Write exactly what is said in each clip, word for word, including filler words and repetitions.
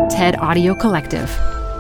TED Audio Collective.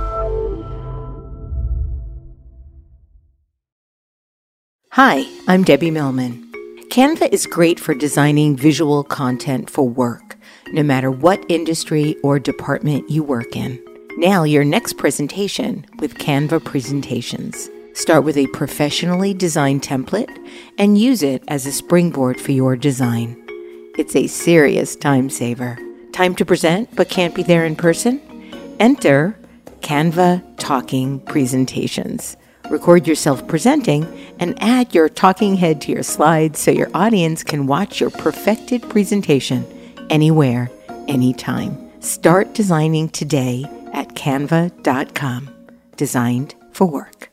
Hi, I'm Debbie Millman. Canva is great for designing visual content for work, no matter what industry or department you work in. Now, your next presentation with Canva Presentations. Start with a professionally designed template and use it as a springboard for your design. It's a serious time saver. Time to present but can't be there in person? Enter Canva Talking Presentations. Record yourself presenting and add your talking head to your slides so your audience can watch your perfected presentation anywhere, anytime. Start designing today at canva dot com. Designed for work.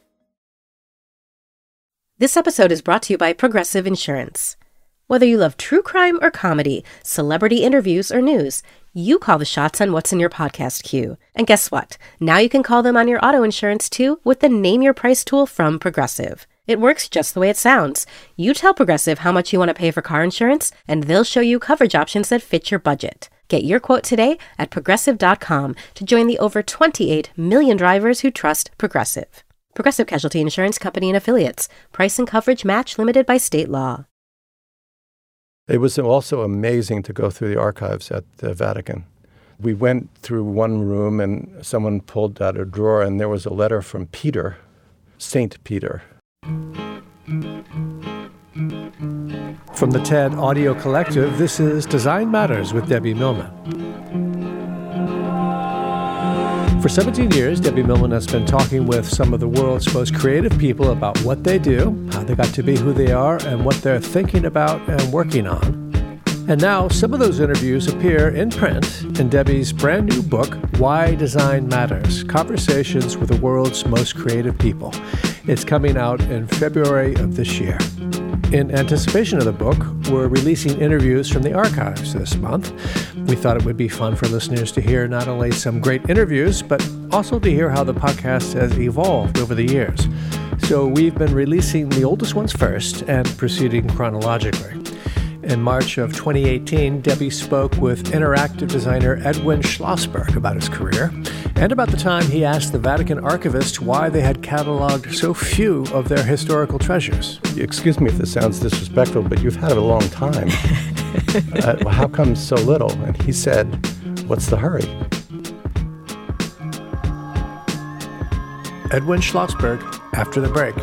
This episode is brought to you by Progressive Insurance. Whether you love true crime or comedy, celebrity interviews or news, you call the shots on what's in your podcast queue. And guess what? Now you can call them on your auto insurance too with the Name Your Price tool from Progressive. It works just the way it sounds. You tell Progressive how much you want to pay for car insurance, and they'll show you coverage options that fit your budget. Get your quote today at progressive dot com to join the over twenty-eight million drivers who trust Progressive. Progressive Casualty Insurance Company and Affiliates. Price and coverage match limited by state law. It was also amazing to go through the archives at the Vatican. We went through one room and someone pulled out a drawer and there was a letter from Peter, Saint Peter. From the TED Audio Collective, this is Design Matters with Debbie Millman. For seventeen years, Debbie Millman has been talking with some of the world's most creative people about what they do, how they got to be who they are, and what they're thinking about and working on. And now, some of those interviews appear in print in Debbie's brand new book, Why Design Matters: Conversations with the World's Most Creative People. It's coming out in February of this year. In anticipation of the book, we're releasing interviews from the archives this month. We thought it would be fun for listeners to hear not only some great interviews, but also to hear how the podcast has evolved over the years. So we've been releasing the oldest ones first and proceeding chronologically. In March of twenty eighteen, Debbie spoke with interactive designer Edwin Schlossberg about his career and about the time he asked the Vatican archivist why they had cataloged so few of their historical treasures. Excuse me if this sounds disrespectful, but you've had it a long time. uh, how come so little? And he said, what's the hurry? Edwin Schlossberg, after the break.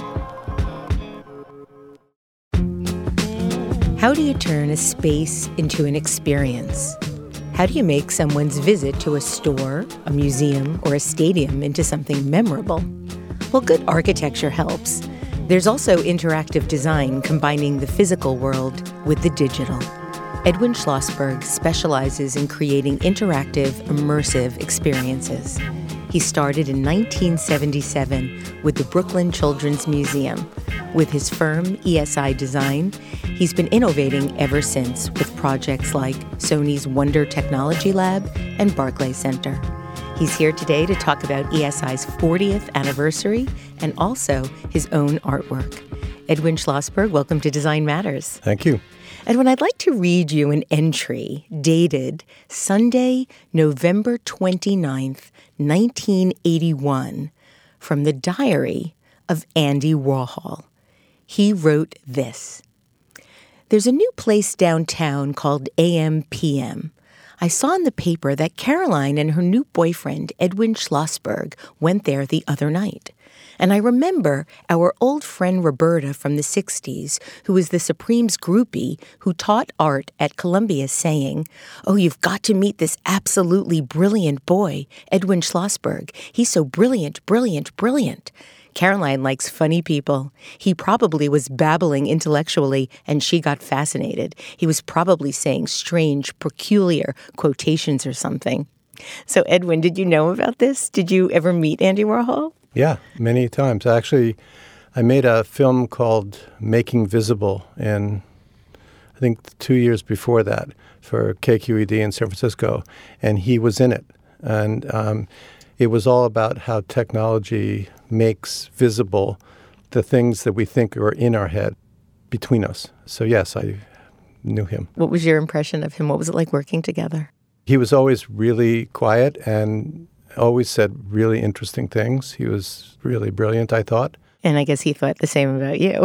How do you turn a space into an experience? How do you make someone's visit to a store, a museum, or a stadium into something memorable? Well, good architecture helps. There's also interactive design combining the physical world with the digital. Edwin Schlossberg specializes in creating interactive, immersive experiences. He started in nineteen seventy-seven with the Brooklyn Children's Museum. With his firm, E S I Design, he's been innovating ever since with projects like Sony's Wonder Technology Lab and Barclay Center. He's here today to talk about E S I's fortieth anniversary and also his own artwork. Edwin Schlossberg, welcome to Design Matters. Thank you. Edwin, I'd like to read you an entry dated Sunday, November twenty-ninth, nineteen eighty-one, from the diary of Andy Warhol. He wrote this: "There's a new place downtown called A M P M. I saw in the paper that Caroline and her new boyfriend, Edwin Schlossberg, went there the other night. And I remember our old friend Roberta from the sixties, who was the Supreme's groupie, who taught art at Columbia, saying, 'Oh, you've got to meet this absolutely brilliant boy, Edwin Schlossberg. He's so brilliant, brilliant, brilliant.' Caroline likes funny people. He probably was babbling intellectually, and she got fascinated. He was probably saying strange, peculiar quotations or something." So, Edwin, did you know about this? Did you ever meet Andy Warhol? Yeah, many times. Actually, I made a film called Making Visible in, I think, two years before that for K Q E D in San Francisco, and he was in it. And um, it was all about how technology makes visible the things that we think are in our head between us. So, yes, I knew him. What was your impression of him? What was it like working together? He was always really quiet and always said really interesting things. He was really brilliant, I thought. And I guess he thought the same about you.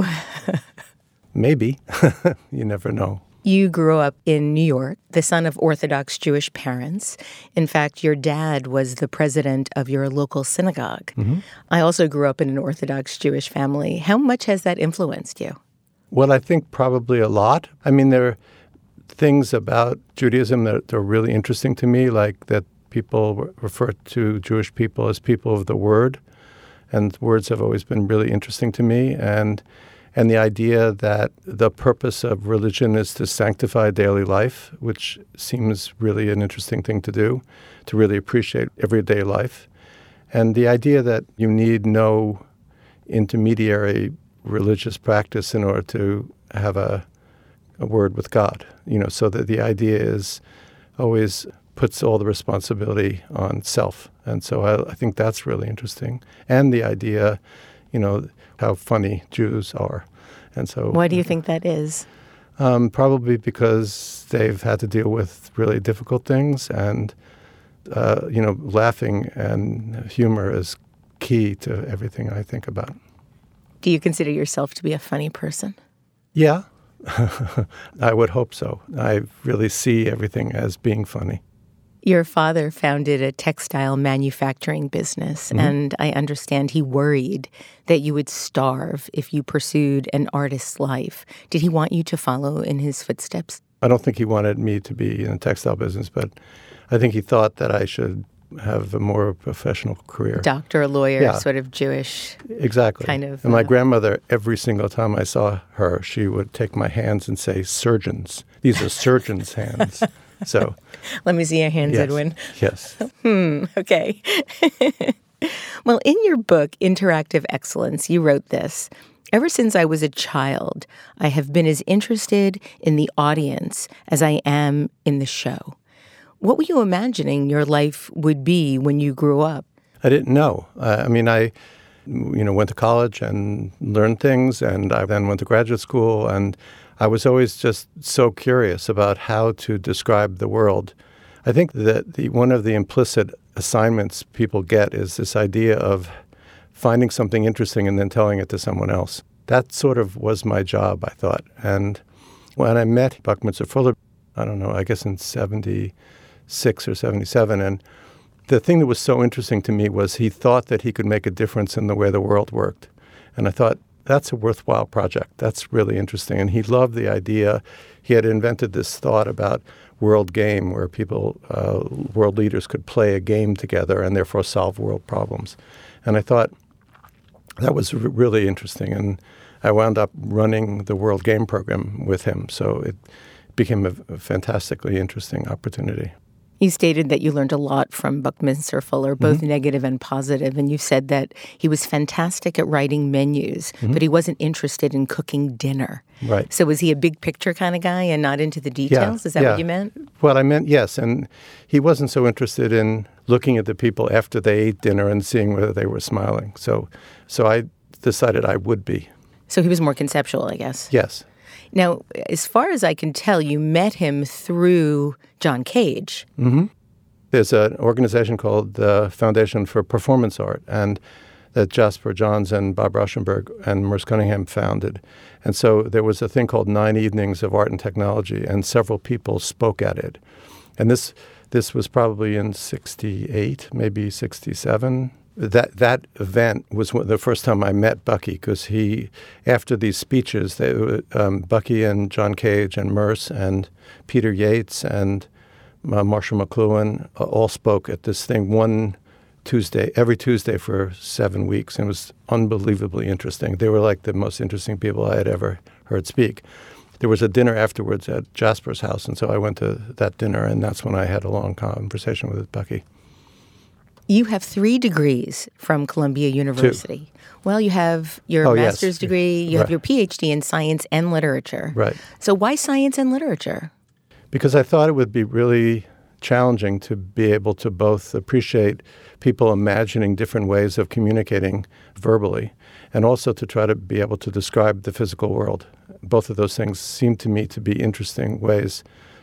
Maybe. You never know. You grew up in New York, the son of Orthodox Jewish parents. In fact, your dad was the president of your local synagogue. Mm-hmm. I also grew up in an Orthodox Jewish family. How much has that influenced you? Well, I think probably a lot. I mean, there are things about Judaism that are really interesting to me, like that people refer to Jewish people as people of the word. And words have always been really interesting to me. And And the idea that the purpose of religion is to sanctify daily life, which seems really an interesting thing to do, to really appreciate everyday life. And the idea that you need no intermediary religious practice in order to have a, a word with God. You know, so that the idea is always puts all the responsibility on self. And so I, I think that's really interesting. And the idea, you know, how funny Jews are. And so, why do you think that is? Um, probably because they've had to deal with really difficult things, and uh, you know, laughing and humor is key to everything I think about. Do you consider yourself to be a funny person? Yeah, I would hope so. I really see everything as being funny. Your father founded a textile manufacturing business, mm-hmm. and I understand he worried that you would starve if you pursued an artist's life. Did he want you to follow in his footsteps? I don't think he wanted me to be in the textile business, but I think he thought that I should have a more professional career. Doctor, lawyer, yeah. Sort of Jewish exactly. kind of. And my uh, grandmother, every single time I saw her, she would take my hands and say, surgeons. These are surgeons' hands. So, let me see your hands, yes, Edwin. Yes. Hmm, okay. Well, in your book, Interactive Excellence, you wrote this: ever since I was a child, I have been as interested in the audience as I am in the show. What were you imagining your life would be when you grew up? I didn't know. Uh, I mean, I, you know, went to college and learned things, and I then went to graduate school, and I was always just so curious about how to describe the world. I think that the one of the implicit assignments people get is this idea of finding something interesting and then telling it to someone else. That sort of was my job, I thought. And when I met Buckminster Fuller, I don't know, I guess in seventy-six or seventy-seven, and the thing that was so interesting to me was he thought that he could make a difference in the way the world worked. And I thought, that's a worthwhile project. That's really interesting. And he loved the idea. He had invented this thought about world game where people, uh, world leaders could play a game together and therefore solve world problems. And I thought that was r- really interesting. And I wound up running the World Game Program with him. So it became a, a fantastically interesting opportunity. You stated that you learned a lot from Buckminster Fuller, both mm-hmm. negative and positive, and you said that he was fantastic at writing menus, mm-hmm. but he wasn't interested in cooking dinner. Right. So was he a big picture kind of guy and not into the details? Yeah, Is that yeah. what you meant? Well, I meant, yes, and he wasn't so interested in looking at the people after they ate dinner and seeing whether they were smiling. So, so I decided I would be. So he was more conceptual, I guess. Yes. Now, as far as I can tell, you met him through John Cage. Mm-hmm. There's an organization called the Foundation for Performance Art, and that Jasper Johns and Bob Rauschenberg and Merce Cunningham founded. And so there was a thing called Nine Evenings of Art and Technology, and several people spoke at it. And this this was probably in sixty-eight, maybe sixty-seven. That that event was the first time I met Bucky, because he, after these speeches, they, um, Bucky and John Cage and Merce and Peter Yates and uh, Marshall McLuhan uh, all spoke at this thing one Tuesday, every Tuesday for seven weeks. And it was unbelievably interesting. They were like the most interesting people I had ever heard speak. There was a dinner afterwards at Jasper's house, and so I went to that dinner, and that's when I had a long conversation with Bucky. You have three degrees from Columbia University. Two. Well, you have your oh, master's yes. degree, you right. have your P H D in science and literature. Right. So why science and literature? Because I thought it would be really challenging to be able to both appreciate people imagining different ways of communicating verbally, and also to try to be able to describe the physical world. Both of those things seem to me to be interesting ways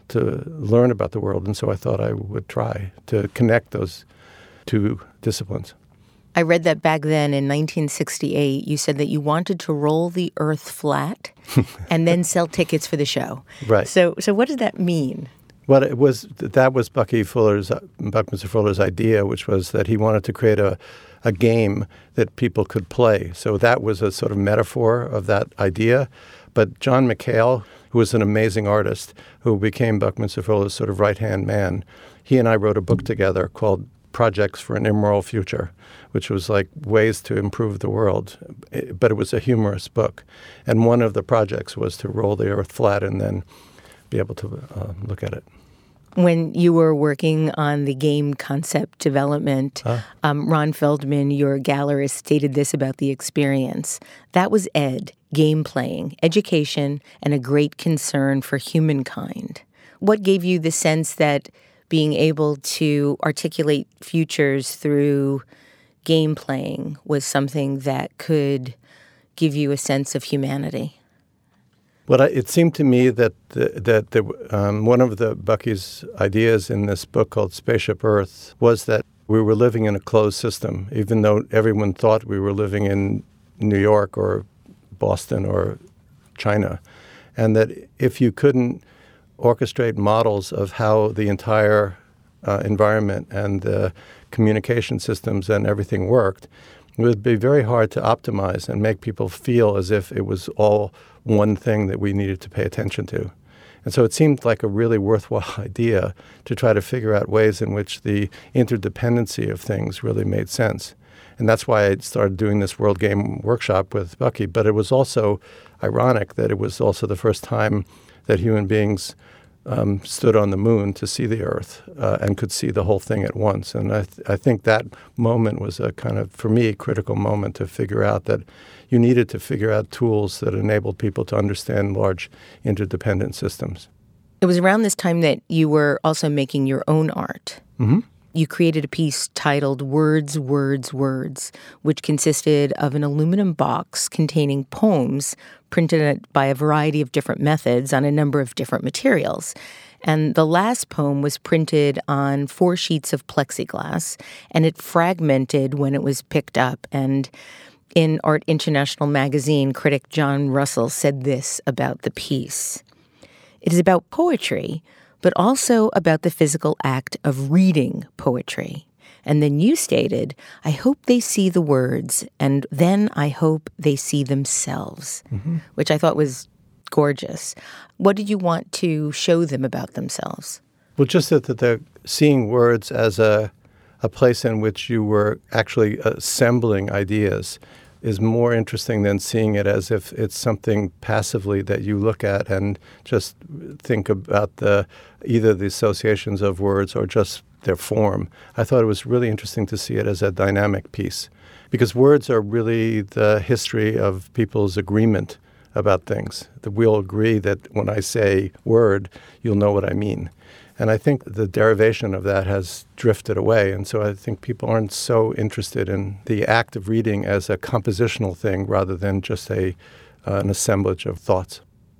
to learn about the world. And so I thought I would try to connect those two disciplines. I read that back then in nineteen sixty-eight, you said that you wanted to roll the earth flat and then sell tickets for the show. Right. So so what does that mean? Well, it was that was Bucky Fuller's, Buckminster Fuller's idea, which was that he wanted to create a, a game that people could play. So that was a sort of metaphor of that idea. But John McHale, who was an amazing artist, who became Buckminster Fuller's sort of right-hand man, he and I wrote a book together called Projects for an Immoral Future, which was like ways to improve the world. But it was a humorous book. And one of the projects was to roll the earth flat and then be able to uh, look at it. When you were working on the game concept development, huh? um, Ron Feldman, your gallerist, stated this about the experience. That was Ed, game playing, education, and a great concern for humankind. What gave you the sense that being able to articulate futures through game playing was something that could give you a sense of humanity? Well, it seemed to me that the, that the, um, one of the Bucky's ideas in this book called Spaceship Earth was that we were living in a closed system, even though everyone thought we were living in New York or Boston or China, and that if you couldn't orchestrate models of how the entire uh, environment and the communication systems and everything worked, it would be very hard to optimize and make people feel as if it was all one thing that we needed to pay attention to. And so it seemed like a really worthwhile idea to try to figure out ways in which the interdependency of things really made sense. And that's why I started doing this World Game Workshop with Bucky. But it was also ironic that it was also the first time that human beings um, stood on the moon to see the Earth uh, and could see the whole thing at once. And I, th- I think that moment was a kind of, for me, critical moment to figure out that you needed to figure out tools that enabled people to understand large interdependent systems. It was around this time that you were also making your own art. Mm-hmm. You created a piece titled Words, Words, Words, which consisted of an aluminum box containing poems printed by a variety of different methods on a number of different materials. And the last poem was printed on four sheets of plexiglass, and it fragmented when it was picked up. And in Art International magazine, critic John Russell said this about the piece. It is about poetry, but also about the physical act of reading poetry. And then you stated, I hope they see the words, and then I hope they see themselves, mm-hmm. which I thought was gorgeous. What did you want to show them about themselves? Well, just that, that they're seeing words as a, a place in which you were actually assembling ideas is more interesting than seeing it as if it's something passively that you look at and just think about the either the associations of words or just their form. I thought it was really interesting to see it as a dynamic piece because words are really the history of people's agreement about things. That we'll agree that when I say word, you'll know what I mean. And I think the derivation of that has drifted away. And so I think people aren't so interested in the act of reading as a compositional thing rather than just a uh, an assemblage of thoughts.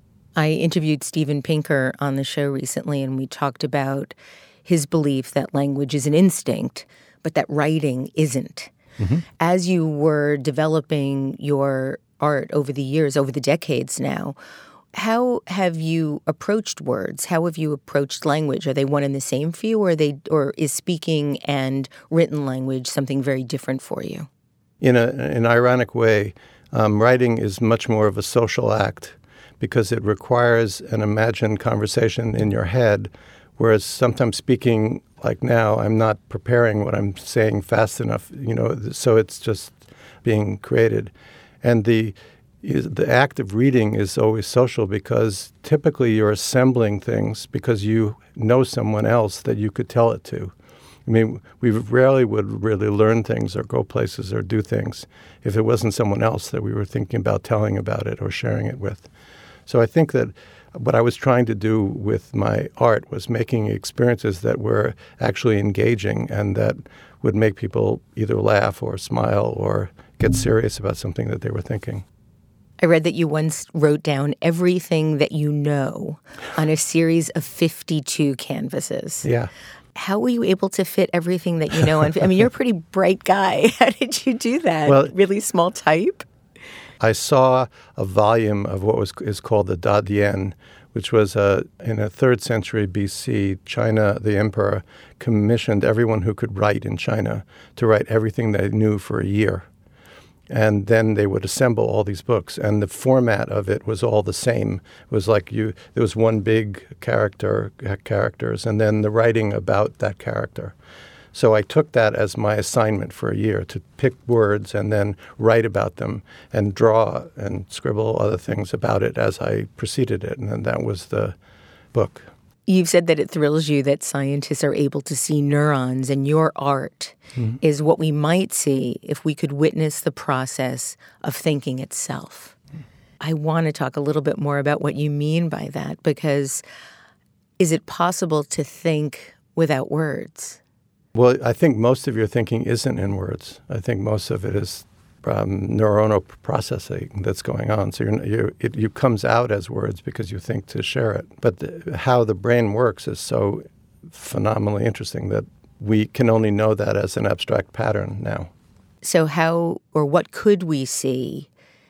I interviewed Steven Pinker on the show recently, and we talked about his belief that language is an instinct, but that writing isn't. Mm-hmm. As you were developing your art over the years, over the decades now, how have you approached words? How have you approached language? Are they one and the same for you, or are they, or is speaking and written language something very different for you? In a, an ironic way, um, writing is much more of a social act because it requires an imagined conversation in your head, whereas sometimes speaking, like now, I'm not preparing what I'm saying fast enough, you know, so it's just being created. And the the act of reading is always social because typically you're assembling things because you know someone else that you could tell it to. I mean, we rarely would really learn things or go places or do things if it wasn't someone else that we were thinking about telling about it or sharing it with. So I think that what I was trying to do with my art was making experiences that were actually engaging and that would make people either laugh or smile or get serious about something that they were thinking. I I read that you once wrote down everything that you know on a series of fifty-two canvases. Yeah. How were you able to fit everything that you know on? I mean, you're a pretty bright guy. How did you do that? Well, really small type? I saw a volume of what was is called the Dadian, which was a, in the third century B C, China, the emperor, commissioned everyone who could write in China to write everything they knew for a year. And then they would assemble all these books. And the format of it was all the same. It was like you, there was one big character, characters, and then the writing about that character. So I took that as my assignment for a year, to pick words and then write about them and draw and scribble other things about it as I proceeded it. And then that was the book. You've said that it thrills you that scientists are able to see neurons, and your art mm-hmm. is what we might see if we could witness the process of thinking itself. Mm-hmm. I want to talk a little bit more about what you mean by that, because is it possible to think without words? Well, I think most of your thinking isn't in words. I think most of it is um, neuronal processing that's going on. So you're, you're, it you comes out as words because you think to share it. But the, how the brain works is so phenomenally interesting that we can only know that as an abstract pattern now. So how or what could we see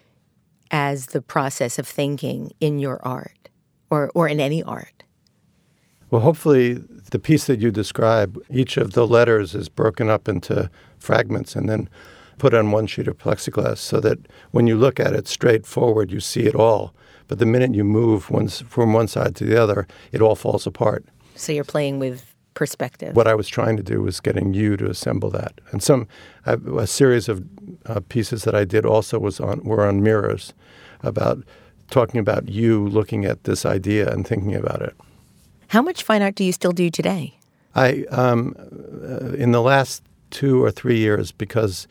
as the process of thinking in your art or, or in any art? Well, hopefully the piece that you describe, each of the letters is broken up into fragments and then put on one sheet of plexiglass so that when you look at it straight forward, you see it all. But the minute you move one, from one side to the other, it all falls apart. So you're playing with perspective. What I was trying to do was getting you to assemble that. And some a, a series of uh, pieces that I did also was on were on mirrors, about talking about you looking at this idea and thinking about it. How much fine art do you still do today? I, um, uh, in the last two or three years, because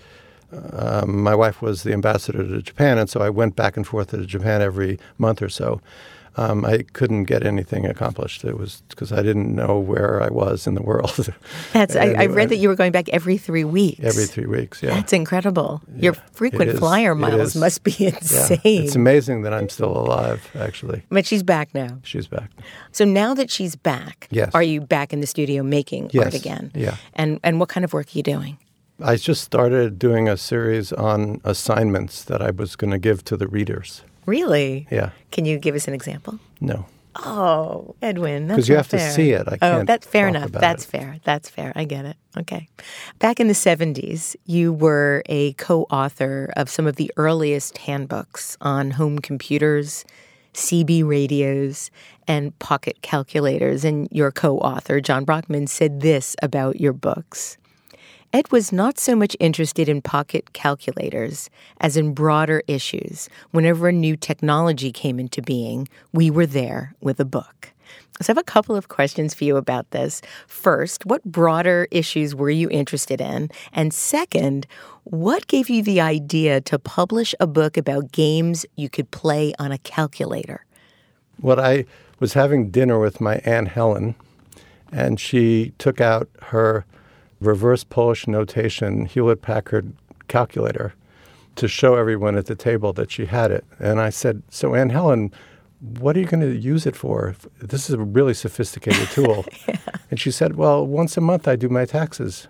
um, my wife was the ambassador to Japan, and so I went back and forth to Japan every month or so, um, I couldn't get anything accomplished. It was because I didn't know where I was in the world. That's. I, I read that you were going back every three weeks. Every three weeks, yeah. That's incredible. Yeah, Your frequent flyer miles must be insane. Yeah. It's amazing that I'm still alive, actually. But she's back now. She's back. So now that she's back, yes. Are you back in the studio making yes. art again? Yeah. And and what kind of work are you doing? I just started doing a series on assignments that I was going to give to the readers. Really? Yeah. Can you give us an example? No. Oh, Edwin, that's because you not have fair. to see it. I can't. Oh, that's fair talk enough. about That's it. fair. That's fair. I get it. Okay. Back in the seventies, you were a co-author of some of the earliest handbooks on home computers, C B radios, and pocket calculators. And your co-author, John Brockman, said this about your books. Ed was not so much interested in pocket calculators as in broader issues. Whenever a new technology came into being, we were there with a book. So I have a couple of questions for you about this. First, what broader issues were you interested in? And second, what gave you the idea to publish a book about games you could play on a calculator? Well, I was having dinner with my Aunt Helen, and she took out her reverse Polish notation Hewlett-Packard calculator to show everyone at the table that she had it. And I said, so Aunt Helen, what are you going to use it for? This is a really sophisticated tool. Yeah. And she said, well, once a month I do my taxes.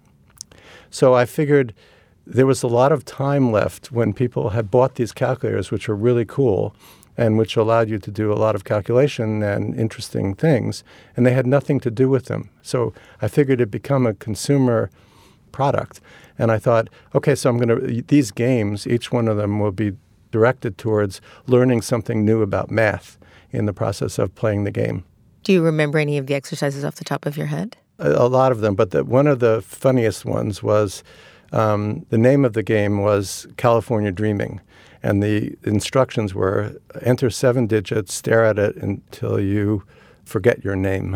So I figured there was a lot of time left when people had bought these calculators, which were really cool and which allowed you to do a lot of calculation and interesting things, and they had nothing to do with them. So I figured it'd become a consumer product. And I thought, okay, so I'm going to, these games, each one of them will be directed towards learning something new about math in the process of playing the game. Do you remember any of the exercises off the top of your head? A, a lot of them, but the, one of the funniest ones was, um, the name of the game was California Dreaming. And the instructions were enter seven digits, stare at it until you forget your name.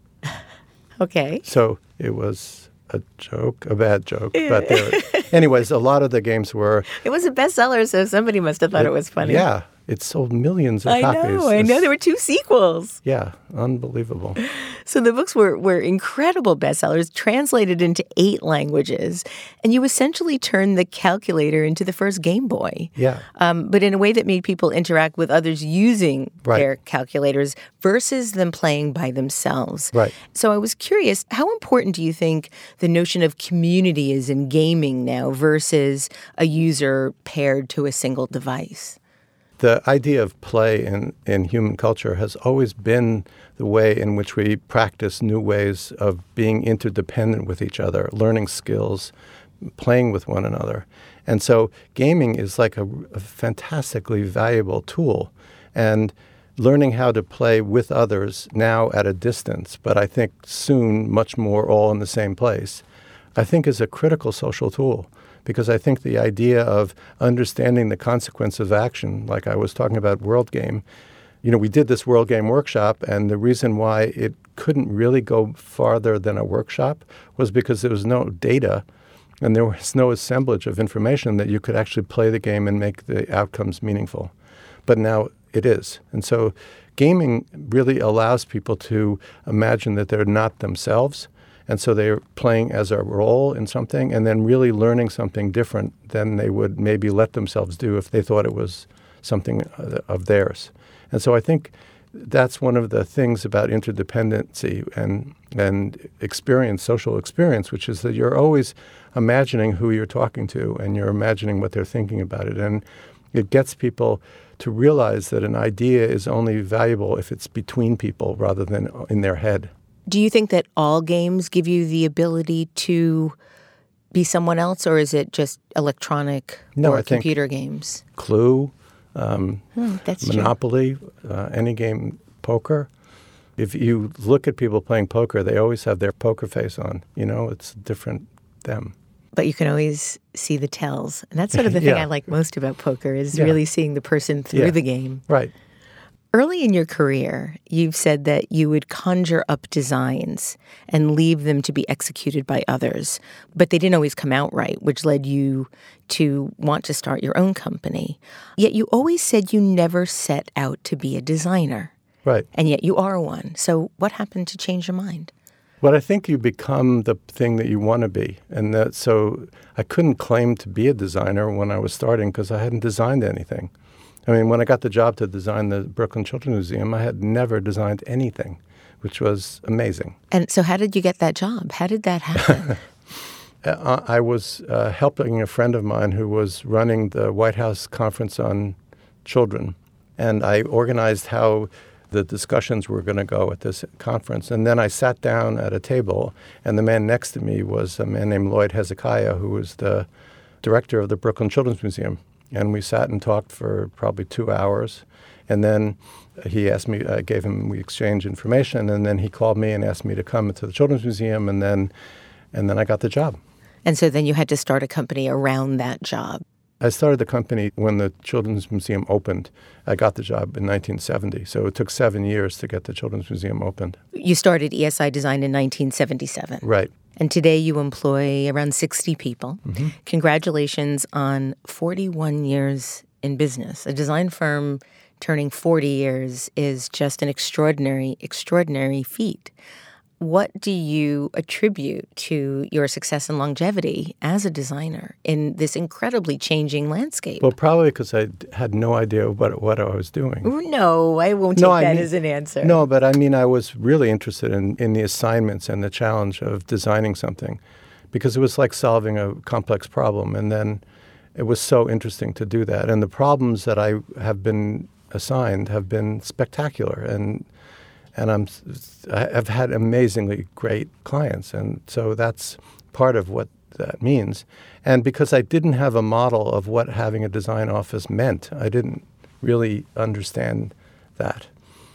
Okay. So it was a joke, a bad joke. But there, anyways, a lot of the games were. It was a bestseller, so somebody must have thought it, it was funny. Yeah. It sold millions of I copies. know. I know. There were two sequels. Yeah. Unbelievable. So the books were, were incredible bestsellers, translated into eight languages, and you essentially turned the calculator into the first Game Boy. Yeah. Um, but in a way that made people interact with others using Right. their calculators versus them playing by themselves. Right. So I was curious, how important do you think the notion of community is in gaming now versus a user paired to a single device? The idea of play in, in human culture has always been the way in which we practice new ways of being interdependent with each other, learning skills, playing with one another. And so gaming is like a, a fantastically valuable tool. And learning how to play with others now at a distance, but I think soon much more all in the same place, I think is a critical social tool. Because I think the idea of understanding the consequence of action, like I was talking about World Game, you know, we did this World Game workshop, and the reason why it couldn't really go farther than a workshop was because there was no data and there was no assemblage of information that you could actually play the game and make the outcomes meaningful. But now it is. And so gaming really allows people to imagine that they're not themselves. And so they're playing as a role in something and then really learning something different than they would maybe let themselves do if they thought it was something of theirs. And so I think that's one of the things about interdependency and and experience, social experience, which is that you're always imagining who you're talking to and you're imagining what they're thinking about it. And it gets people to realize that an idea is only valuable if it's between people rather than in their head. Do you think that all games give you the ability to be someone else, or is it just electronic No, or I think computer games? Clue, um, Hmm, that's Monopoly, uh, any game, poker. If you look at people playing poker, they always have their poker face on. You know, it's different them. But you can always see the tells. And that's sort of the thing Yeah. I like most about poker is Yeah. really seeing the person through Yeah. the game. Right. Early in your career, you've said that you would conjure up designs and leave them to be executed by others, but they didn't always come out right, which led you to want to start your own company. Yet you always said you never set out to be a designer, Right. and yet you are one. So what happened to change your mind? Well, I think you become the thing that you want to be. And that, so I couldn't claim to be a designer when I was starting because I hadn't designed anything. I mean, when I got the job to design the Brooklyn Children's Museum, I had never designed anything, which was amazing. And so how did you get that job? How did that happen? uh, I was uh, helping a friend of mine who was running the White House Conference on Children. And I organized how the discussions were going to go at this conference. And then I sat down at a table, and the man next to me was a man named Lloyd Hezekiah, who was the director of the Brooklyn Children's Museum. And we sat and talked for probably two hours. And then he asked me, I gave him, we exchanged information, and then he called me and asked me to come to the Children's Museum, and then and then I got the job. And so then you had to start a company around that job. I started the company when the Children's Museum opened. I got the job in nineteen seventy, so it took seven years to get the Children's Museum opened. You started E S I Design in nineteen seventy-seven. Right. And today you employ around sixty people. Mm-hmm. Congratulations on forty-one years in business. A design firm turning forty years is just an extraordinary, extraordinary feat. What do you attribute to your success and longevity as a designer in this incredibly changing landscape? Well, probably because I d- had no idea what what I was doing. No, I won't take No, I that mean- as an answer. No, but I mean, I was really interested in, in the assignments and the challenge of designing something because it was like solving a complex problem. And then it was so interesting to do that. And the problems that I have been assigned have been spectacular. And and I'm, I've had amazingly great clients. And so that's part of what that means. And because I didn't have a model of what having a design office meant, I didn't really understand that.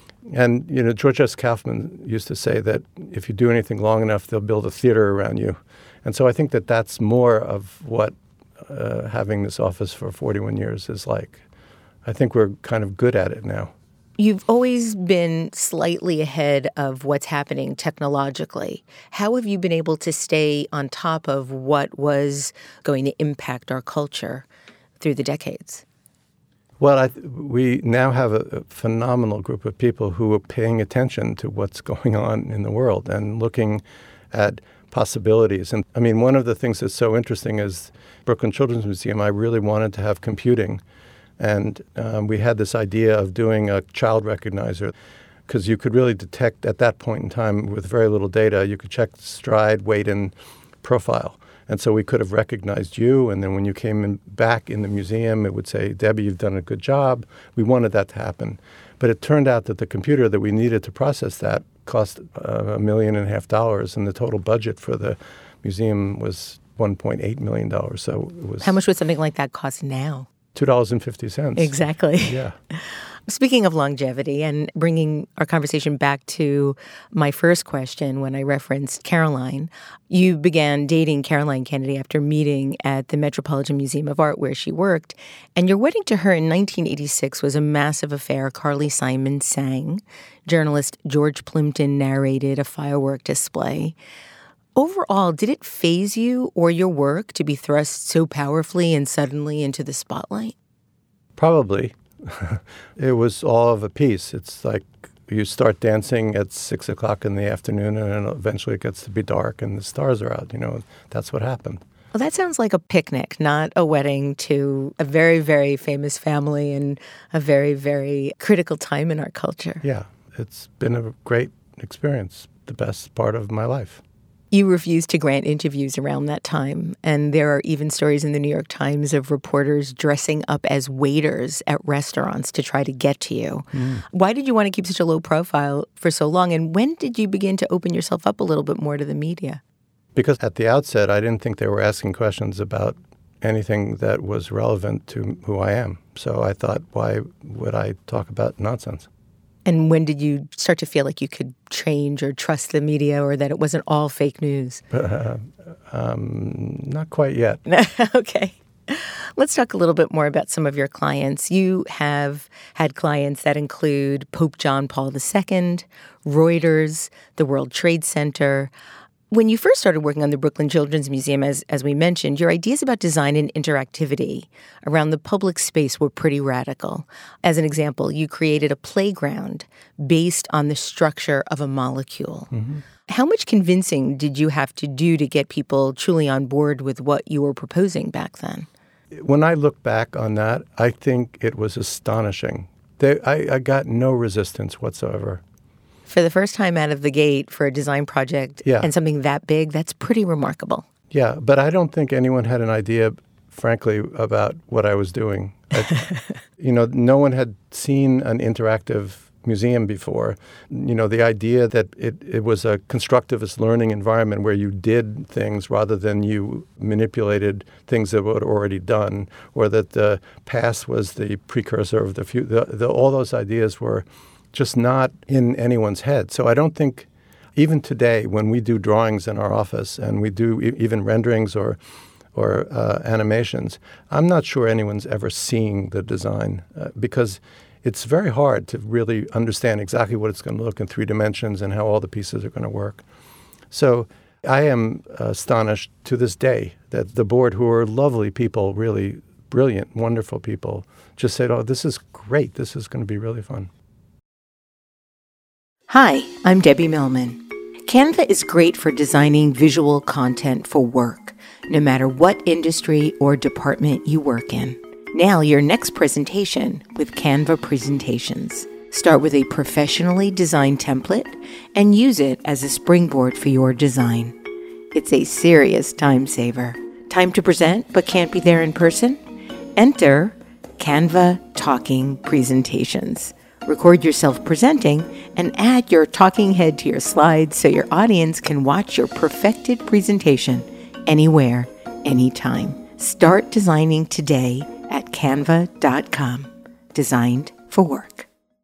And, you know, George S. Kaufman used to say that if you do anything long enough, they'll build a theater around you. And so I think that that's more of what uh, having this office for forty-one years is like. I think we're kind of good at it now. You've always been slightly ahead of what's happening technologically. How have you been able to stay on top of what was going to impact our culture through the decades? Well, I th- we now have a, a phenomenal group of people who are paying attention to what's going on in the world and looking at possibilities. And I mean, one of the things that's so interesting is Brooklyn Children's Museum, I really wanted to have computing. And um, we had this idea of doing a child recognizer because you could really detect at that point in time with very little data, you could check stride, weight, and profile. And so we could have recognized you, and then when you came in back in the museum, it would say, Debbie, you've done a good job. We wanted that to happen. But it turned out that the computer that we needed to process that cost uh, a million and a half dollars, and the total budget for the museum was one point eight million dollars. So it was... How much would something like that cost now? two dollars and fifty cents. Exactly. Yeah. Speaking of longevity and bringing our conversation back to my first question when I referenced Caroline, you began dating Caroline Kennedy after meeting at the Metropolitan Museum of Art where she worked, and your wedding to her in nineteen eighty-six was a massive affair. Carly Simon sang. Journalist George Plimpton narrated a firework display. Overall, did it faze you or your work to be thrust so powerfully and suddenly into the spotlight? Probably. It was all of a piece. It's like you start dancing at six o'clock in the afternoon and then eventually it gets to be dark and the stars are out. You know, that's what happened. Well, that sounds like a picnic, not a wedding to a very, very famous family and a very, very critical time in our culture. Yeah, it's been a great experience, the best part of my life. You refused to grant interviews around that time, and there are even stories in the New York Times of reporters dressing up as waiters at restaurants to try to get to you. Mm. Why did you want to keep such a low profile for so long, and when did you begin to open yourself up a little bit more to the media? Because at the outset, I didn't think they were asking questions about anything that was relevant to who I am. So I thought, why would I talk about nonsense? And when did you start to feel like you could change or trust the media or that it wasn't all fake news? Uh, um, not quite yet. Okay. Let's talk a little bit more about some of your clients. You have had clients that include Pope John Paul the Second, Reuters, the World Trade Center. When you first started working on the Brooklyn Children's Museum, as as we mentioned, your ideas about design and interactivity around the public space were pretty radical. As an example, you created a playground based on the structure of a molecule. Mm-hmm. How much convincing did you have to do to get people truly on board with what you were proposing back then? When I look back on that, I think it was astonishing. They, I, I got no resistance whatsoever. For the first time out of the gate for a design project yeah. and something that big, that's pretty remarkable. Yeah, but I don't think anyone had an idea, frankly, about what I was doing. I, you know, no one had seen an interactive museum before. You know, the idea that it, it was a constructivist learning environment where you did things rather than you manipulated things that were already done, or that the past was the precursor of the future. The, the, all those ideas were just not in anyone's head. So I don't think, even today, when we do drawings in our office and we do e- even renderings or or uh, animations, I'm not sure anyone's ever seeing the design uh, because it's very hard to really understand exactly what it's going to look in three dimensions and how all the pieces are going to work. So I am astonished to this day that the board, who are lovely people, really brilliant, wonderful people, just said, oh, this is great. This is going to be really fun. Hi, I'm Debbie Millman. Canva is great for designing visual content for work, no matter what industry or department you work in. Nail your next presentation with Canva Presentations. Start with a professionally designed template and use it as a springboard for your design. It's a serious time saver. Time to present but can't be there in person? Enter Canva Talking Presentations. Record yourself presenting and add your talking head to your slides so your audience can watch your perfected presentation anywhere, anytime. Start designing today at canva dot com. Designed for work.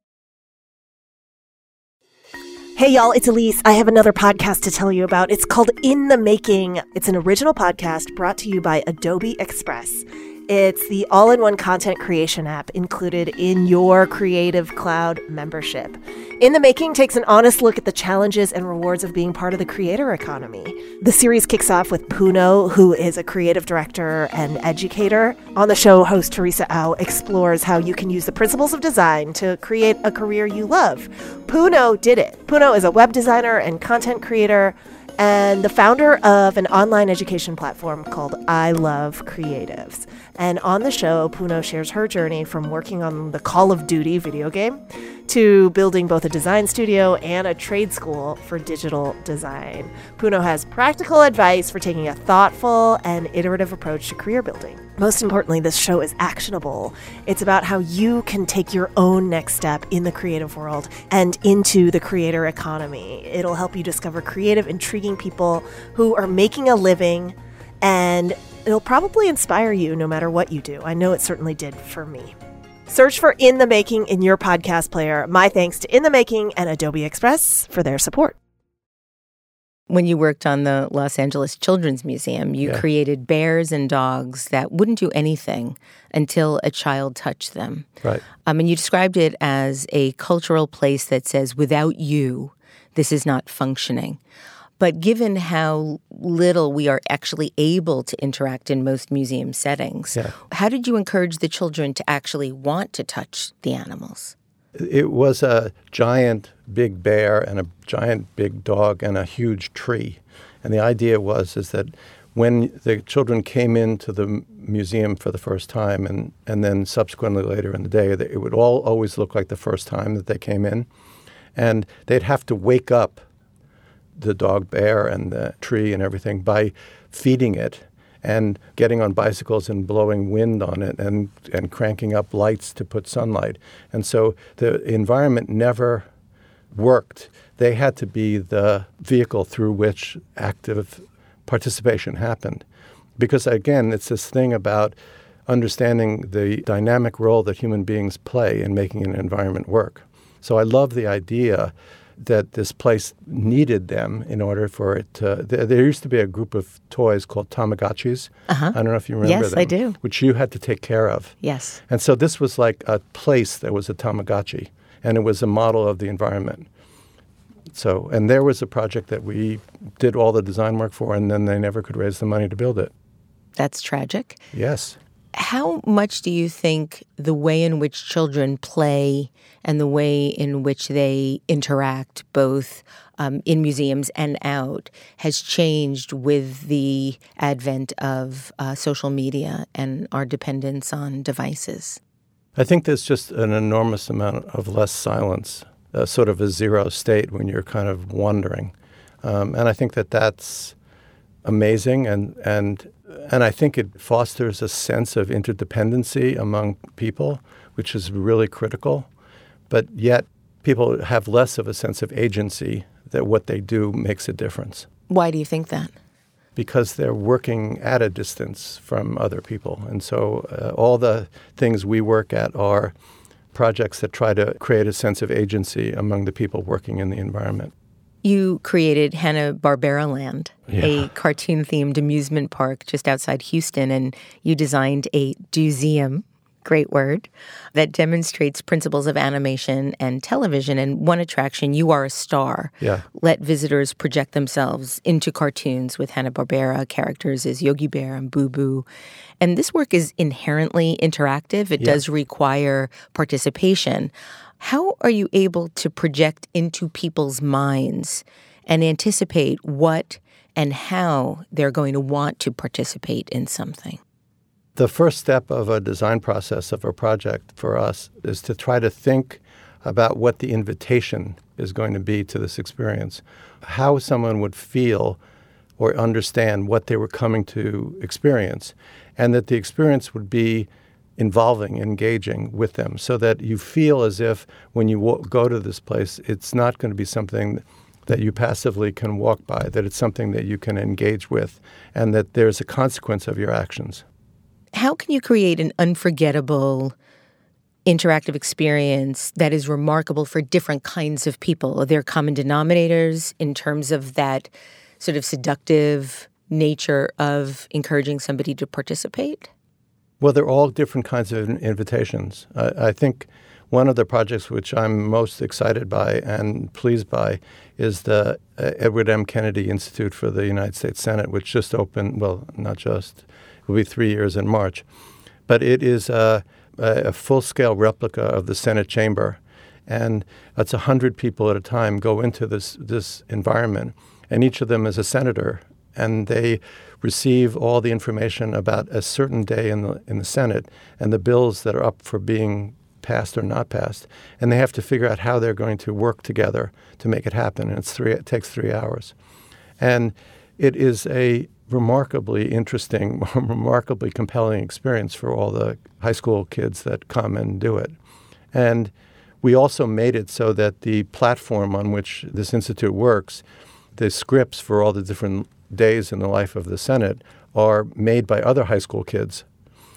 Hey, y'all, it's Elise. I have another podcast to tell you about. It's called In the Making. It's an original podcast brought to you by Adobe Express. It's the all-in-one content creation app included in your Creative Cloud membership. In the Making takes an honest look at the challenges and rewards of being part of the creator economy. The series kicks off with Puno, who is a creative director and educator. On the show, host Teresa Au explores how you can use the principles of design to create a career you love. Puno did it. Puno is a web designer and content creator and the founder of an online education platform called I Love Creatives. And on the show, Puno shares her journey from working on the Call of Duty video game to building both a design studio and a trade school for digital design. Puno has practical advice for taking a thoughtful and iterative approach to career building. Most importantly, this show is actionable. It's about how you can take your own next step in the creative world and into the creator economy. It'll help you discover creative, intriguing people who are making a living, and it'll probably inspire you no matter what you do. I know it certainly did for me. Search for In the Making in your podcast player. My thanks to In the Making and Adobe Express for their support. When you worked on the Los Angeles Children's Museum, you Yeah. created bears and dogs that wouldn't do anything until a child touched them. Right. Um, and you described it as a cultural place that says, without you, this is not functioning. But given how little we are actually able to interact in most museum settings, Yeah. how did you encourage the children to actually want to touch the animals? It was a giant big bear and a giant big dog and a huge tree. And the idea was is that when the children came into the museum for the first time and, and then subsequently later in the day, that it would all always look like the first time that they came in. And they'd have to wake up the dog bear and the tree and everything by feeding it and getting on bicycles and blowing wind on it and, and cranking up lights to put sunlight. And so the environment never worked. They had to be the vehicle through which active participation happened. Because again, it's this thing about understanding the dynamic role that human beings play in making an environment work. So I love the idea that this place needed them in order for it to... There, there used to be a group of toys called Tamagotchis. Uh-huh. I don't know if you remember Yes, them. I do. Which you had to take care of. Yes. And so this was like a place that was a Tamagotchi, and it was a model of the environment. So, and there was a project that we did all the design work for, and then they never could raise the money to build it. That's tragic. Yes. How much do you think the way in which children play and the way in which they interact, both um, in museums and out, has changed with the advent of uh, social media and our dependence on devices? I think there's just an enormous amount of less silence, uh, sort of a zero state when you're kind of wondering. Um, and I think that that's amazing, and and and I think it fosters a sense of interdependency among people, which is really critical. But yet people have less of a sense of agency, that what they do makes a difference. Why do you think that? Because they're working at a distance from other people. And so uh, all the things we work at are projects that try to create a sense of agency among the people working in the environment. You created Hanna-Barbera Land, Yeah. a cartoon-themed amusement park just outside Houston, and you designed a doozeum, great word, that demonstrates principles of animation and television. And one attraction, You Are a Star, Yeah. let visitors project themselves into cartoons with Hanna-Barbera characters as Yogi Bear and Boo Boo. And this work is inherently interactive. It Yeah. does require participation. How are you able to project into people's minds and anticipate what and how they're going to want to participate in something? The first step of a design process of a project for us is to try to think about what the invitation is going to be to this experience, how someone would feel or understand what they were coming to experience, and that the experience would be involving, engaging with them, so that you feel as if when you w- go to this place, it's not going to be something that you passively can walk by, that it's something that you can engage with, and that there's a consequence of your actions. How can you create an unforgettable interactive experience that is remarkable for different kinds of people? Are there common denominators in terms of that sort of seductive nature of encouraging somebody to participate? Well, they're all different kinds of invitations. I, I think one of the projects which I'm most excited by and pleased by is the uh, Edward M. Kennedy Institute for the United States Senate, which just opened, well, not just, it will be three years in March. But it is a, a full-scale replica of the Senate chamber. And it's one hundred people at a time go into this, this environment, and each of them is a senator. And they receive all the information about a certain day in the in the Senate and the bills that are up for being passed or not passed. And they have to figure out how they're going to work together to make it happen. And it's three, it takes three hours. And it is a remarkably interesting, remarkably compelling experience for all the high school kids that come and do it. And we also made it so that the platform on which this institute works, the scripts for all the different days in the life of the Senate, are made by other high school kids.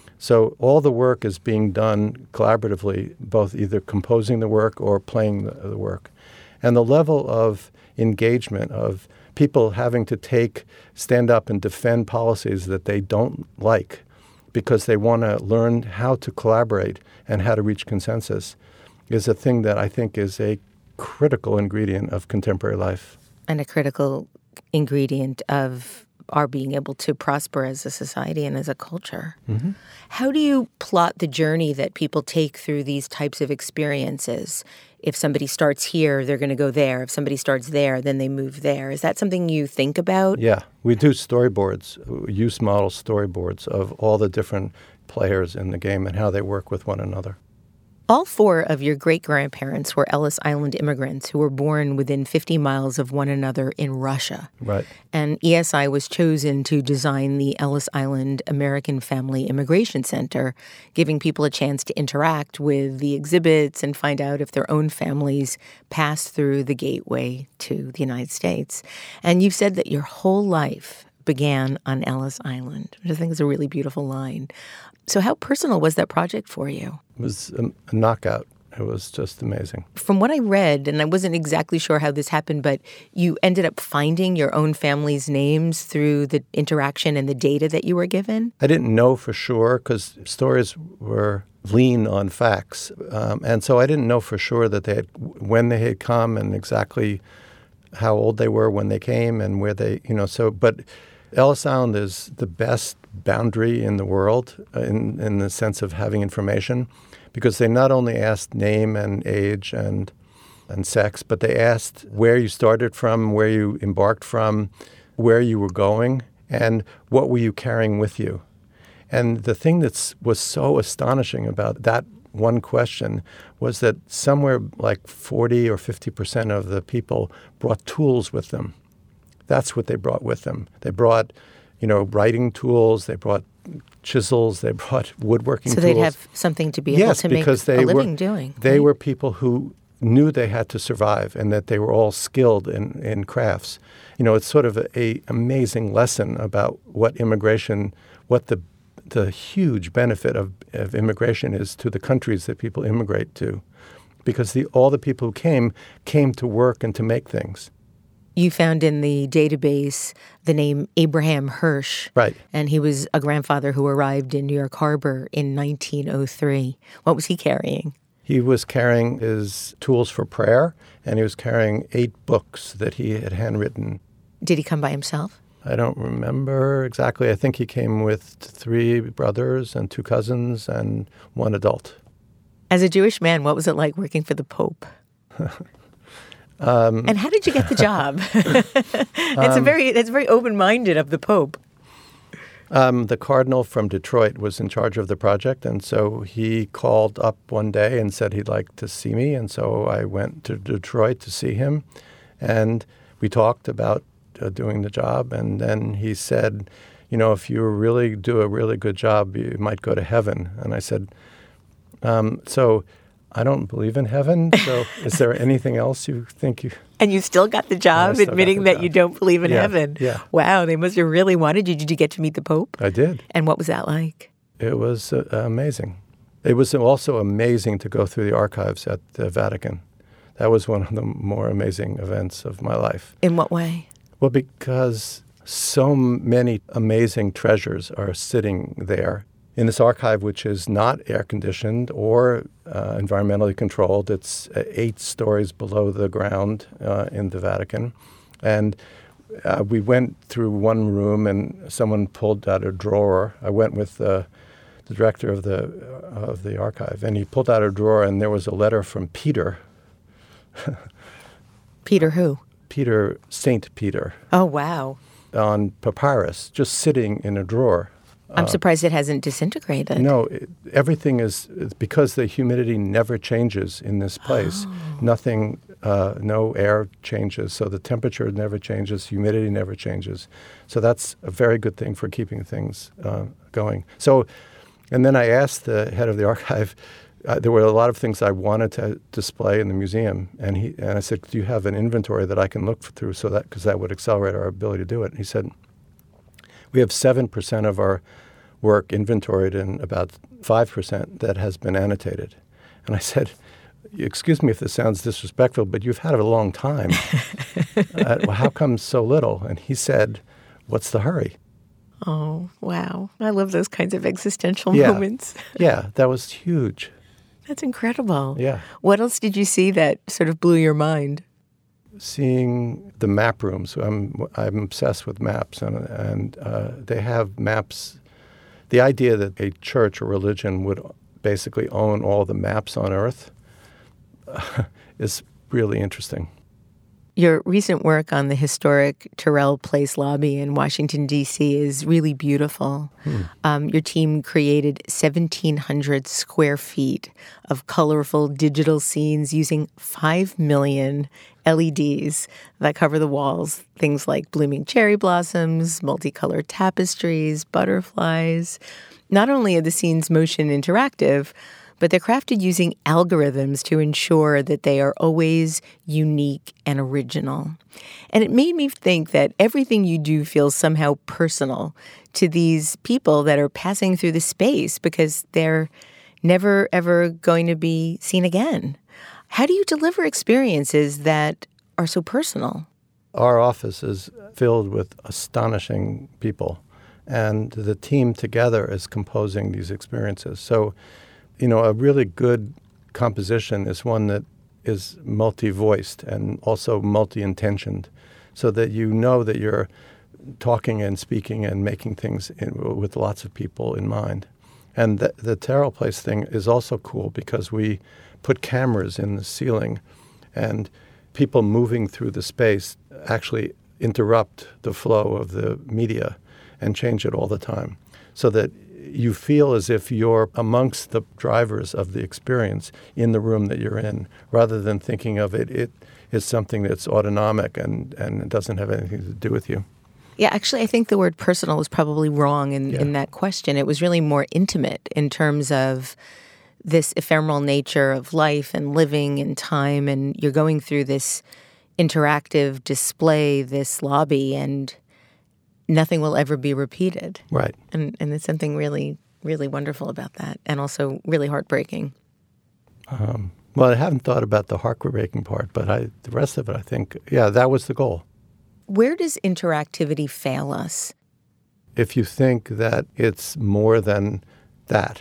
So all the work is being done collaboratively, both either composing the work or playing the, the work. And the level of engagement of people having to take, stand up and defend policies that they don't like because they want to learn how to collaborate and how to reach consensus is a thing that I think is a critical ingredient of contemporary life. And a critical ingredient of our being able to prosper as a society and as a culture. Mm-hmm. How do you plot the journey that people take through these types of experiences? If somebody starts here, they're going to go there. If somebody starts there, then they move there. Is that something you think about? Yeah. We do storyboards, use model storyboards of all the different players in the game and how they work with one another. All four of your great-grandparents were Ellis Island immigrants who were born within fifty miles of one another in Russia. Right. And E S I was chosen to design the Ellis Island American Family Immigration Center, giving people a chance to interact with the exhibits and find out if their own families passed through the gateway to the United States. And you've said that your whole life began on Ellis Island, which I think is a really beautiful line. So how personal was that project for you? It was a, a knockout. It was just amazing. From what I read, and I wasn't exactly sure how this happened, but you ended up finding your own family's names through the interaction and the data that you were given? I didn't know for sure because stories were lean on facts. Um, and so I didn't know for sure that they had, when they had come and exactly how old they were when they came and where they, you know, so, but Ellis Island is the best boundary in the world in, in the sense of having information because they not only asked name and age and and sex, but they asked where you started from, where you embarked from, where you were going, and what were you carrying with you. And the thing that was so astonishing about that one question was that somewhere like forty or fifty percent of the people brought tools with them. That's what they brought with them. They brought, you know, writing tools. They brought chisels. They brought woodworking so tools. So they'd have something to be able yes, to make because they a living were, doing. They right? were people who knew they had to survive and that they were all skilled in, in crafts. You know, it's sort of a, a amazing lesson about what immigration, what the the huge benefit of, of immigration is to the countries that people immigrate to. Because the, all the people who came, came to work and to make things. You found in the database the name Abraham Hirsch. Right. And he was a grandfather who arrived in New York Harbor in nineteen oh three. What was he carrying? He was carrying his tools for prayer, and he was carrying eight books that he had handwritten. Did he come by himself? I don't remember exactly. I think he came with three brothers and two cousins and one adult. As a Jewish man, what was it like working for the Pope? Um, and how did you get the job? it's um, a very it's very open-minded of the Pope. Um, the cardinal from Detroit was in charge of the project, and so he called up one day and said he'd like to see me, and so I went to Detroit to see him, and we talked about uh, doing the job, and then he said, you know, if you really do a really good job, you might go to heaven. And I said, um, so... I don't believe in heaven, so is there anything else you think you... And you still got the job, admitting the that job. You don't believe in yeah, heaven. Yeah. Wow, they must have really wanted you. Did you get to meet the Pope? I did. And what was that like? It was uh, amazing. It was also amazing to go through the archives at the Vatican. That was one of the more amazing events of my life. In what way? Well, because so many amazing treasures are sitting there in this archive, which is not air-conditioned or uh, environmentally controlled. It's uh, eight stories below the ground uh, in the Vatican. And uh, we went through one room, and someone pulled out a drawer. I went with uh, the director of the uh, of the archive, and he pulled out a drawer, and there was a letter from Peter. Peter who? Peter, Saint Peter. Oh, wow. On papyrus, just sitting in a drawer. I'm uh, surprised it hasn't disintegrated. No, it, everything is, because the humidity never changes in this place. Oh. Nothing, uh, no air changes, so the temperature never changes, humidity never changes. So that's a very good thing for keeping things uh, going. So, and then I asked the head of the archive, uh, there were a lot of things I wanted to display in the museum, and he and I said, do you have an inventory that I can look through, so that, because that would accelerate our ability to do it? And he said, we have seven percent of our work inventoried and about five percent that has been annotated. And I said, excuse me if this sounds disrespectful, but you've had it a long time. uh, well, how come so little? And he said, what's the hurry? Oh, wow. I love those kinds of existential yeah. moments. Yeah, that was huge. That's incredible. Yeah. What else did you see that sort of blew your mind? Seeing the map rooms. I'm I'm obsessed with maps, and and uh, they have maps. The idea that a church or religion would basically own all the maps on Earth uh, is really interesting. Your recent work on the historic Terrell Place lobby in Washington, D C is really beautiful. Hmm. Um, your team created seventeen hundred square feet of colorful digital scenes using five million L E Ds that cover the walls. Things like blooming cherry blossoms, multicolored tapestries, butterflies. Not only are the scenes motion interactive, but they're crafted using algorithms to ensure that they are always unique and original. And it made me think that everything you do feels somehow personal to these people that are passing through the space because they're never, ever going to be seen again. How do you deliver experiences that are so personal? Our office is filled with astonishing people, and the team together is composing these experiences. So, you know, a really good composition is one that is multi-voiced and also multi-intentioned, so that you know that you're talking and speaking and making things in, with lots of people in mind. And the, the Terrell Place thing is also cool because we put cameras in the ceiling, and people moving through the space actually interrupt the flow of the media and change it all the time, so that you feel as if you're amongst the drivers of the experience in the room that you're in, rather than thinking of it, it is something that's autonomic and, and it doesn't have anything to do with you. Yeah, actually, I think the word personal is probably wrong in, yeah. in that question. It was really more intimate in terms of this ephemeral nature of life and living and time, and you're going through this interactive display, this lobby, and nothing will ever be repeated. Right. And and there's something really, really wonderful about that, and also really heartbreaking. Um, well, I haven't thought about the heartbreaking part, but I, the rest of it, I think, yeah, that was the goal. Where does interactivity fail us? If you think that it's more than that.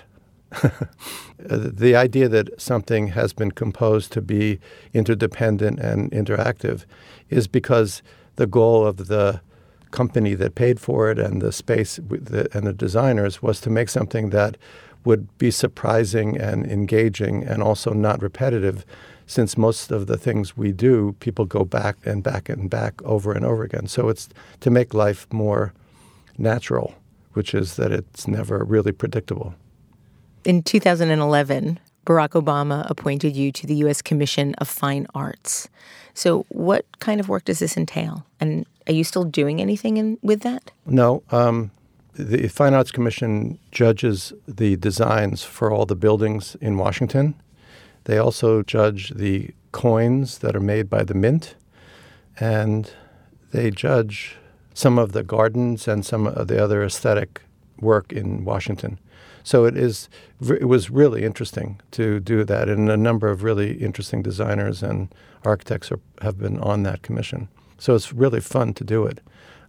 The idea that something has been composed to be interdependent and interactive is because the goal of the company that paid for it and the space and the designers was to make something that would be surprising and engaging and also not repetitive, since most of the things we do, people go back and back and back over and over again. So it's to make life more natural, which is that it's never really predictable. In two thousand eleven, Barack Obama appointed you to the U S Commission of Fine Arts. So what kind of work does this entail? And are you still doing anything in, with that? No. Um, the Fine Arts Commission judges the designs for all the buildings in Washington. They also judge the coins that are made by the Mint. And they judge some of the gardens and some of the other aesthetic work in Washington. So it is. It was really interesting to do that, and a number of really interesting designers and architects are, have been on that commission. So it's really fun to do it.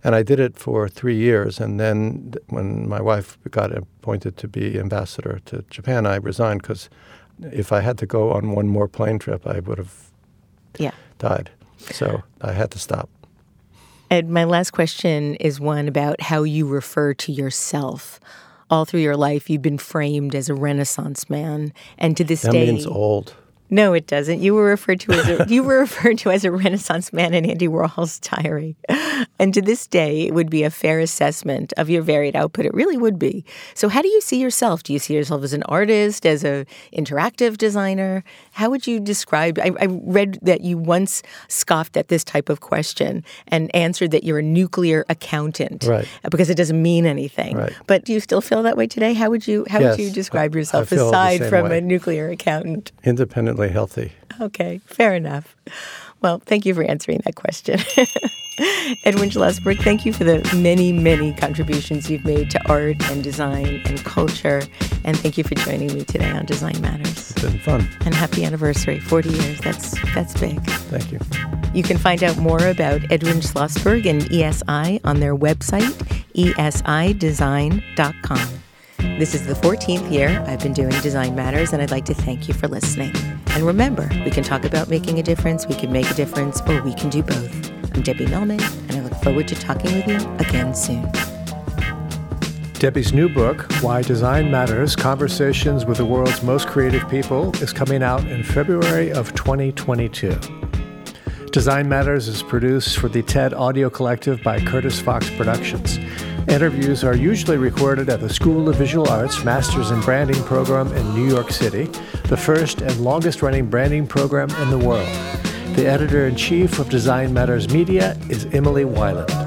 And I did it for three years. And then when my wife got appointed to be ambassador to Japan, I resigned because if I had to go on one more plane trip, I would have yeah. died. So I had to stop. And my last question is one about how you refer to yourself. All through your life, you've been framed as a Renaissance man. And to this that day... That means old. No, it doesn't. You were referred to as a, you were referred to as a Renaissance man in Andy Warhol's diary. And to this day, it would be a fair assessment of your varied output. It really would be. So how do you see yourself? Do you see yourself as an artist, as an interactive designer? How would you describe? I, I read that you once scoffed at this type of question and answered that you're a nuclear accountant. Right. Because it doesn't mean anything. Right. But do you still feel that way today? How would you, how yes, would you describe I, yourself I feel aside the same from way. a nuclear accountant? Independent. Healthy. Okay, fair enough. Well, thank you for answering that question. Edwin Schlossberg, thank you for the many, many contributions you've made to art and design and culture. And thank you for joining me today on Design Matters. It's been fun. And happy anniversary, forty years. That's that's big. Thank you. You can find out more about Edwin Schlossberg and E S I on their website, E S I design dot com. This is the fourteenth year I've been doing Design Matters, and I'd like to thank you for listening. And remember, we can talk about making a difference, we can make a difference, or we can do both. I'm Debbie Millman, and I look forward to talking with you again soon. Debbie's new book, Why Design Matters, Conversations with the World's Most Creative People, is coming out in February of twenty twenty-two. Design Matters is produced for the TED Audio Collective by Curtis Fox Productions. Interviews are usually recorded at the School of Visual Arts Masters in Branding program in New York City, the first and longest-running branding program in the world. The editor-in-chief of Design Matters Media is Emily Weiland.